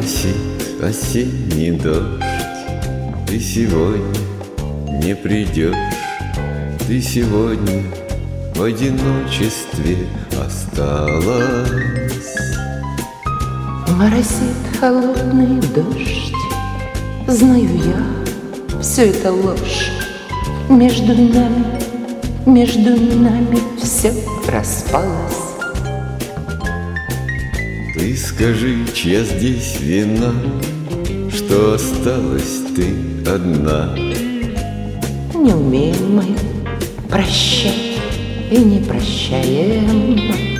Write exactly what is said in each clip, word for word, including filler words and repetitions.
Моросит осенний дождь, ты сегодня не придешь, ты сегодня в одиночестве осталась. Моросит холодный дождь, знаю я, все это ложь. Между нами, между нами все распалось. Ты скажи, чья здесь вина, что осталась ты одна? Не умеем мы прощать и не прощаем.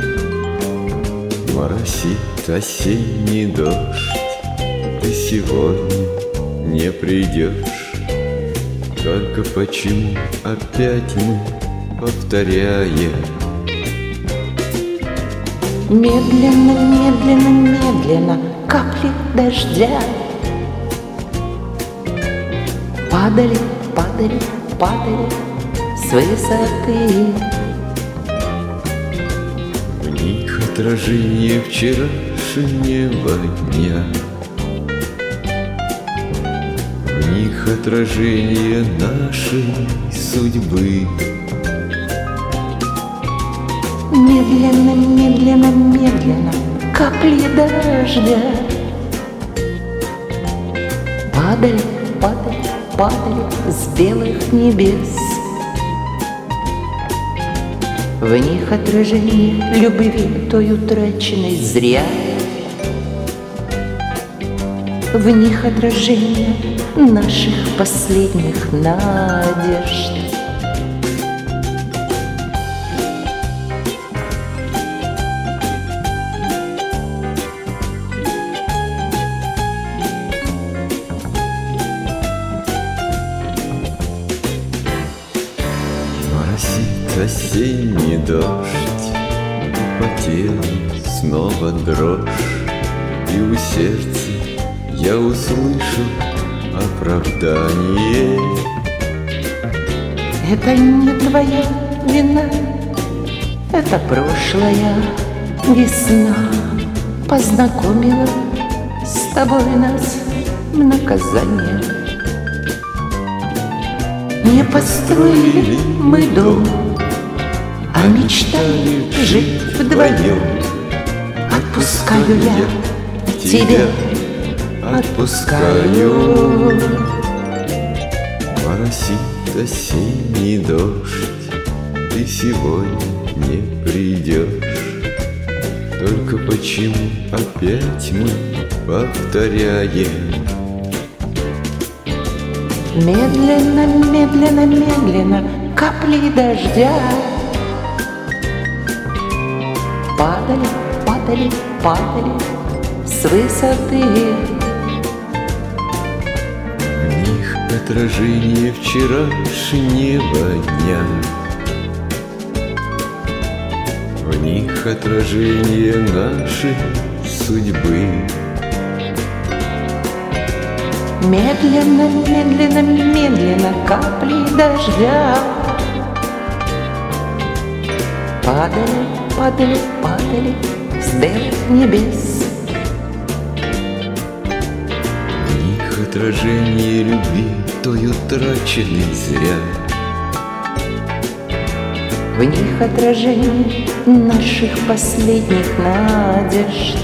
Моросит осенний дождь, ты сегодня не придешь. Только почему опять мы повторяем? Медленно, медленно, медленно капли дождя падали, падали, падали с высоты. В них отражение вчерашнего дня, в них отражение нашей судьбы. Медленно, медленно, медленно капли дождя падали, падали, падали с белых небес. В них отражение любви той утраченной зря, в них отражение наших последних надежд. Моросит осенний дождь, по телу снова дрожь, и у сердца я услышу оправдание. Это не твоя вина, это прошлая весна познакомила с тобой нас в наказание. Не построили мы дом, а мечтали жить вдвоем. Отпускаю я тебя, отпускаю. Моросит осенний дождь, ты сегодня не придешь. Только почему опять мы повторяем? Медленно, медленно, медленно капли дождя падали, падали, падали с высоты. В них отражение вчерашнего дня, в них отражение нашей судьбы. Медленно, медленно, медленно капли дождя падали, падали, падали с белых небес. В них отражение любви той утраченной зря, в них отражение наших последних надежд.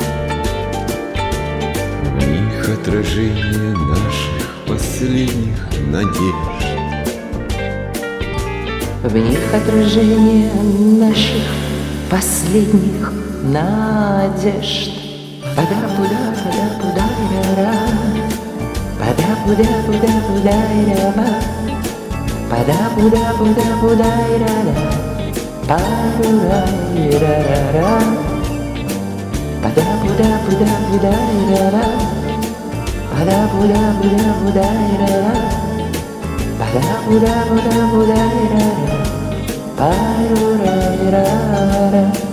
в них отражение наших последних надежд, в них отражение наших последних надежд. Пада-пуда-пуда-пуда-ра-ра, пада-пуда-пуда-пуда-ра-ра, пада-пуда-пуда-пуда-ра-ра, па-ра-ра-ра-ра-ра, пада-пуда-пуда-пуда-ра-ра, пада-пуда-пуда-пуда-ра-ра, пада-пуда-пуда-пуда-ра-ра, па-ра-ра-ра-ра.